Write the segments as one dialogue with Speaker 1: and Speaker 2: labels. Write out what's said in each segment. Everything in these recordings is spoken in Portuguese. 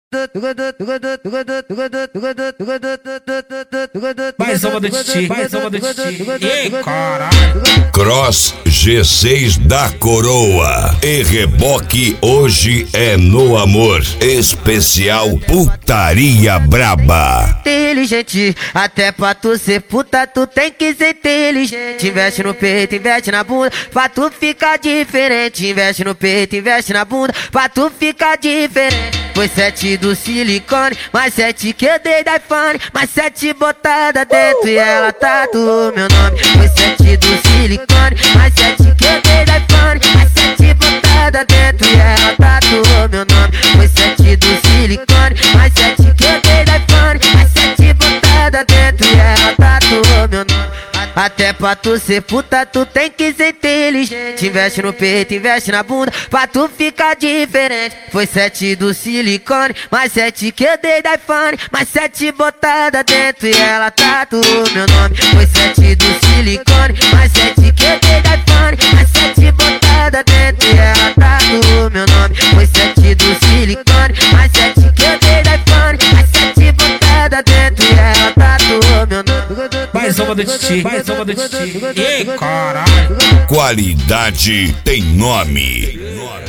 Speaker 1: Mais uma do Titi, mais uma do Titi. Ei, caralho.
Speaker 2: Cross G6 da Coroa e reboque hoje é no amor. Especial Putaria Braba.
Speaker 3: Inteligente, até pra tu ser puta, tu tem que ser inteligente. Investe no peito, investe na bunda, pra tu ficar diferente. Investe no peito, investe na bunda, pra tu ficar diferente. Foi 7 do silicone, mais 7 que eu dei da iPhone, mais 7 botada dentro e ela tatuou meu nome. Foi 7 do silicone, mais 7 que eu dei da iPhone, mais 7 botada dentro e ela tatuou meu nome. Foi 7 do silicone, mais 7 que eu dei da iPhone, mais 7 botada dentro e ela tatuou meu nome. Até pra tu ser puta, tu tem que ser inteligente. Investe no peito, investe na bunda, pra tu ficar diferente. Foi 7 do silicone, mais 7 que eu dei da iPhone, mais 7 botada dentro e ela tatuou meu nome. Foi 7 do silicone, mais 7 que eu dei da iPhone, mais 7 botada dentro e ela tatuou meu nome. Foi 7 do silicone, mais 7 que eu dei da iPhone, mais 7 botada dentro e ela tatuou meu nome.
Speaker 1: Mais uma do Titi, mais uma do Titi. Ei, caralho.
Speaker 2: Qualidade tem nome.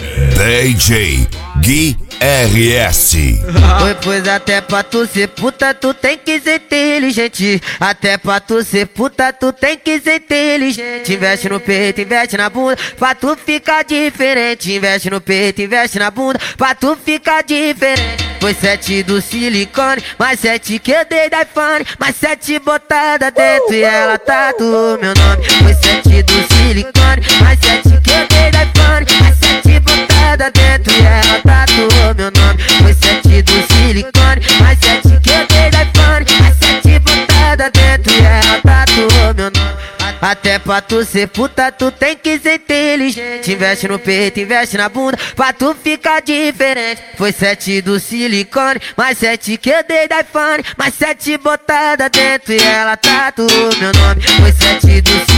Speaker 2: DJ Gui RS.
Speaker 3: Pois até pra tu ser puta, tu tem que ser inteligente. Até pra tu ser puta, tu tem que ser inteligente. Investe no peito, investe na bunda, pra tu ficar diferente. Investe no peito, investe na bunda, pra tu ficar diferente. Foi 7 do silicone, mais 7 que eu dei da iPhone, mais 7 botada dentro e ela tatuou meu nome. Foi 7 do silicone, mais 7 que eu dei da iPhone, mais 7 botada dentro e ela tatuou meu nome. Foi 7 do silicone, mais 7 que eu dei da iPhone, mais 7 botada dentro e ela tatuou meu nome. Até pra tu ser puta, tu tem que ser inteligente. Investe no peito, investe na bunda, pra tu ficar diferente. Foi 7 do silicone, mais 7 que eu dei da iPhone, mais 7 botada dentro e ela tatuou meu nome. Foi 7 do silicone.